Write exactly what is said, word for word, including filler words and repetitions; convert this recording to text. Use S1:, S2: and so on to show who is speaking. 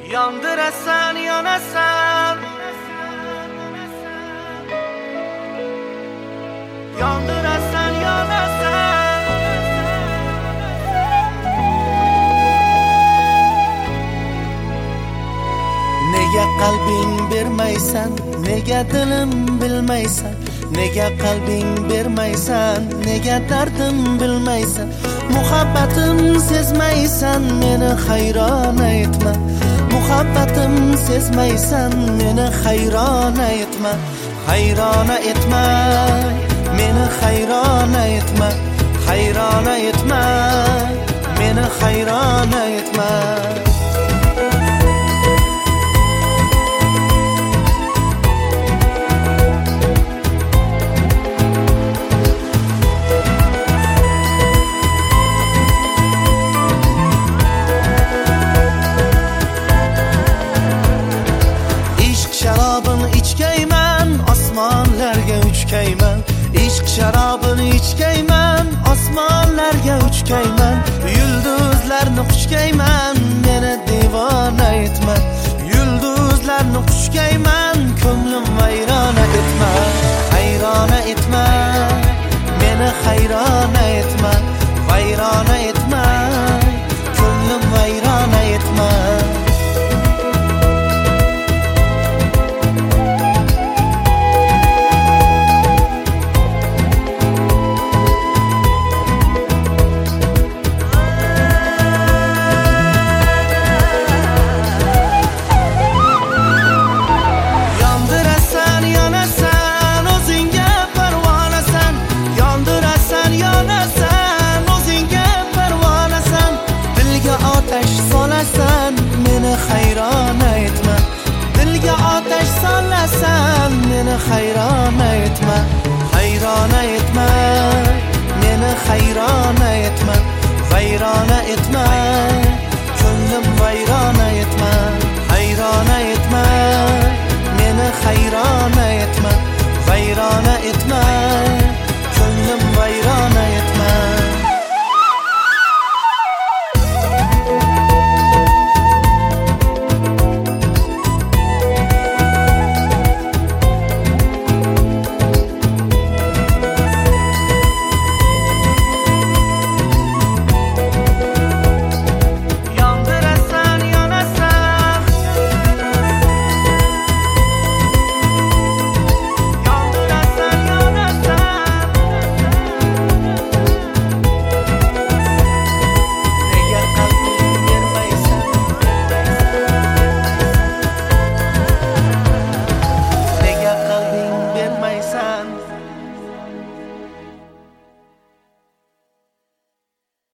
S1: Yondırasan, yonasan, yondırasan, yonasan. Nega qalbing bermaysan, nega dilim bilmaysan, nega qalbing bermaysan, nega dardim bilmaysan, muhabbatim sezmaysan, meni hayron etma. Muhabbatim sezmaysan, meni hayron etma. Hayron etma, meni hayron etma. Hayron etma, meni hayron etma. Osmonlarga uchkayman, ishq sharobini ichkayman, osmonlarga uchkayman, yulduzlarni quchkayman, meni devona etma. Yulduzlarni quchkayman, ko'nglim vayrona etma. Hayrona etma, meni hayrona etma. Vayrona etma, ko'nglim vayrona etma. Hayrona etma, dilga otash solasan, meni hayrona etma. Hayrona etma, meni hayrona etma. Vayrona etma.